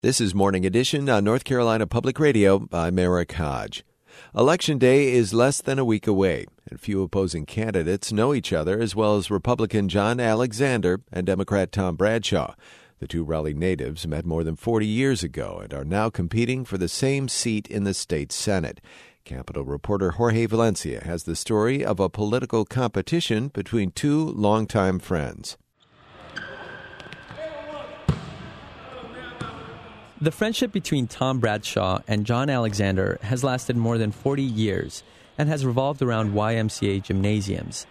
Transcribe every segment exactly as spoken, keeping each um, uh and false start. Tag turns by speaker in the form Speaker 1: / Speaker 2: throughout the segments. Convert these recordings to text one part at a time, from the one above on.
Speaker 1: This is Morning Edition on North Carolina Public Radio by Merrick Hodge. Election Day is less than a week away, and few opposing candidates know each other, as well as Republican John Alexander and Democrat Tom Bradshaw. The two Raleigh natives met more than forty years ago and are now competing for the same seat in the state Senate. Capitol reporter Jorge Valencia has the story of a political competition between two longtime friends.
Speaker 2: The friendship between Tom Bradshaw and John Alexander has lasted more than forty years and has revolved around Y M C A gymnasiums.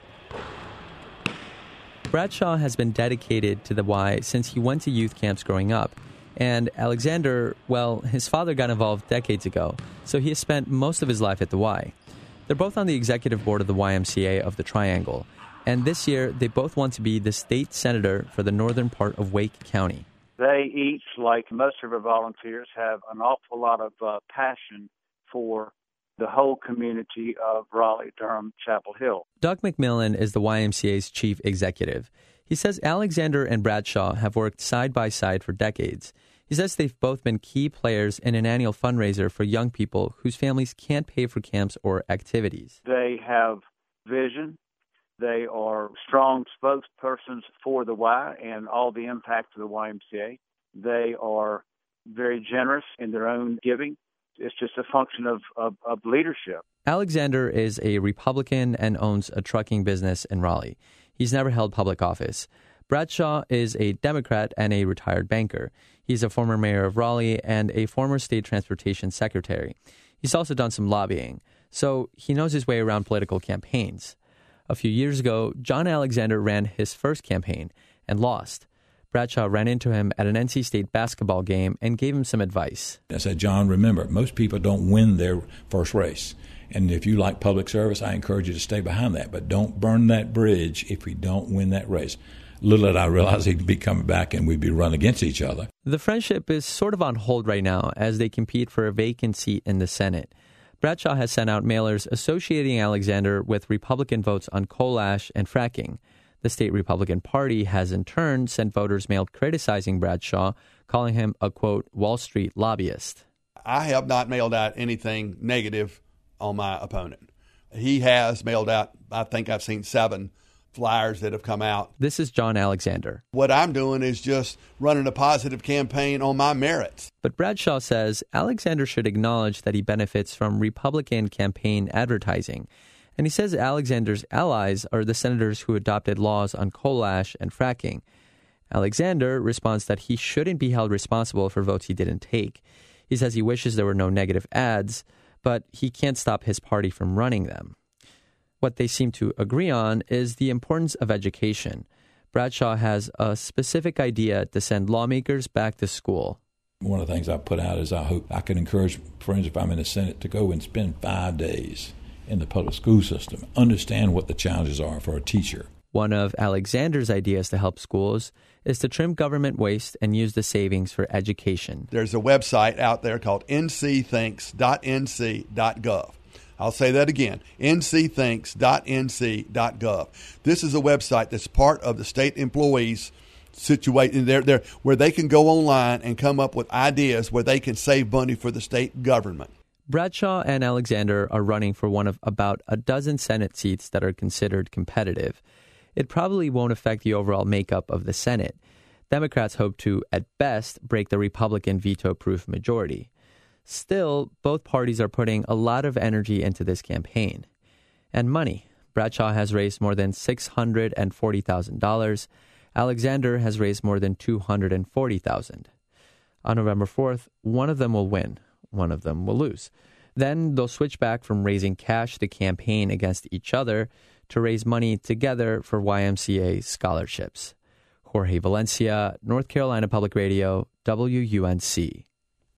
Speaker 2: Bradshaw has been dedicated to the Y since he went to youth camps growing up, and Alexander, well, his father got involved decades ago, so he has spent most of his life at the Y. They're both on the executive board of the Y M C A of the Triangle, and this year they both want to be the state senator for the northern part of Wake County.
Speaker 3: They each, like most of our volunteers, have an awful lot of uh, passion for the whole community of Raleigh, Durham, Chapel Hill.
Speaker 2: Doug McMillan is the Y M C A's chief executive. He says Alexander and Bradshaw have worked side by side for decades. He says they've both been key players in an annual fundraiser for young people whose families can't pay for camps or activities.
Speaker 3: They have vision. They are strong spokespersons for the Y and all the impact of the Y M C A. They are very generous in their own giving. It's just a function of, of, of leadership.
Speaker 2: Alexander is a Republican and owns a trucking business in Raleigh. He's never held public office. Bradshaw is a Democrat and a retired banker. He's a former mayor of Raleigh and a former state transportation secretary. He's also done some lobbying, so he knows his way around political campaigns. A few years ago, John Alexander ran his first campaign and lost. Bradshaw ran into him at an N C State basketball game and gave him some advice.
Speaker 4: I said, John, remember, most people don't win their first race. And if you like public service, I encourage you to stay behind that. But don't burn that bridge if we don't win that race. Little did I realize he'd be coming back and we'd be running against each other.
Speaker 2: The friendship is sort of on hold right now as they compete for a vacant seat in the Senate. Bradshaw has sent out mailers associating Alexander with Republican votes on coal ash and fracking. The state Republican Party has in turn sent voters mail criticizing Bradshaw, calling him a, quote, Wall Street lobbyist.
Speaker 5: I have not mailed out anything negative on my opponent. He has mailed out, I think I've seen seven flyers that have come out.
Speaker 2: This is John Alexander.
Speaker 5: What I'm doing is just running a positive campaign on my merits.
Speaker 2: But Bradshaw says Alexander should acknowledge that he benefits from Republican campaign advertising. And he says Alexander's allies are the senators who adopted laws on coal ash and fracking. Alexander responds that he shouldn't be held responsible for votes he didn't take. He says he wishes there were no negative ads, but he can't stop his party from running them. What they seem to agree on is the importance of education. Bradshaw has a specific idea to send lawmakers back to school.
Speaker 4: One of the things I put out is I hope I can encourage friends, if I'm in the Senate, to go and spend five days in the public school system, understand what the challenges are for a teacher.
Speaker 2: One of Alexander's ideas to help schools is to trim government waste and use the savings for education.
Speaker 5: There's a website out there called n c thinks dot n c dot gov. I'll say that again, n c thinks dot n c dot gov. This is a website that's part of the state employees situation there, there, where they can go online and come up with ideas where they can save money for the state government.
Speaker 2: Bradshaw and Alexander are running for one of about a dozen Senate seats that are considered competitive. It probably won't affect the overall makeup of the Senate. Democrats hope to, at best, break the Republican veto-proof majority. Still, both parties are putting a lot of energy into this campaign. And money. Bradshaw has raised more than six hundred forty thousand dollars. Alexander has raised more than two hundred forty thousand dollars. On November fourth, one of them will win. One of them will lose. Then they'll switch back from raising cash to campaign against each other to raise money together for Y M C A scholarships. Jorge Valencia, North Carolina Public Radio, W U N C.